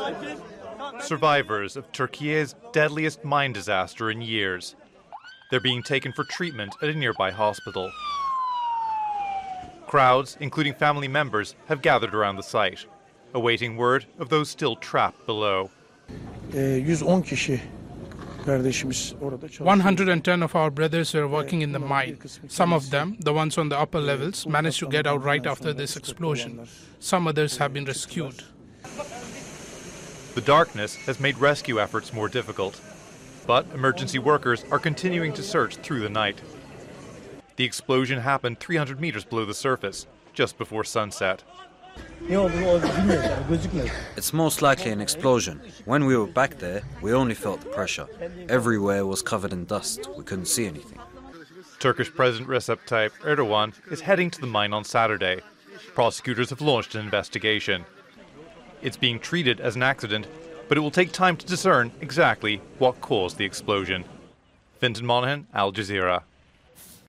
Survivors of Turkey's deadliest mine disaster in years. They're being taken for treatment at a nearby hospital. Crowds, including family members, have gathered around the site, awaiting word of those still trapped below. 110 of our brothers were working in the mine. Some of them, the ones on the upper levels, managed to get out right after this explosion. Some others have been rescued. The darkness has made rescue efforts more difficult, but emergency workers are continuing to search through the night. The explosion happened 300 meters below the surface, just before sunset. It's most likely an explosion. When we were back there, we only felt the pressure. Everywhere was covered in dust. We couldn't see anything. Turkish President Recep Tayyip Erdogan is heading to the mine on Saturday. Prosecutors have launched an investigation. It's being treated as an accident, but it will take time to discern exactly what caused the explosion. Fintan Monaghan, Al Jazeera.